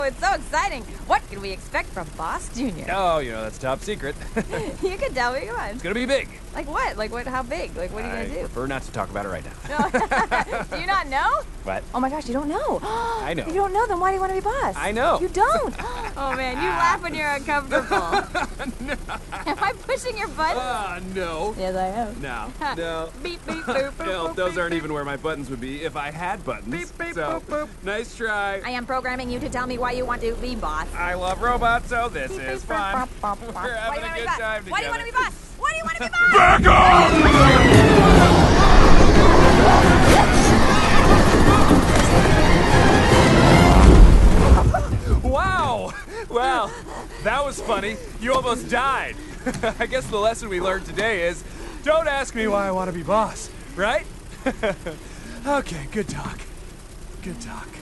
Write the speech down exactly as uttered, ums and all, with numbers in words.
It's so exciting. What can we expect from Boss Junior? Oh, you know, that's top secret. You can tell me, come on. It's gonna be big. Like what? Like what? How big? Like what are you I gonna do? prefer not to talk about it right now. No. Do you not know? What? Oh my gosh, you don't know. I know. If you don't know, then why do you want to be boss? I know. You don't. Oh man, you laugh when you're uncomfortable. No. Am I pushing your buttons? Ah, uh, no. Yes, I am. No. No. Beep, beep, boop, boop, Hell, boop, those beep, aren't beep. even where my buttons would be if I had buttons. Beep, beep, so, boop, boop. nice try. I am programming you to tell me why you want to be boss. I love robots, so this Beep, is beep, fun. bop, bop, bop. We're Why having do you a wanna be good boss? time Why do you want to be together. boss? Why do you want to be boss? Back off! Wow! Well, that was funny. You almost died. I guess the lesson we learned today is, don't ask me why I want to be boss, right? Okay, good talk. Good talk.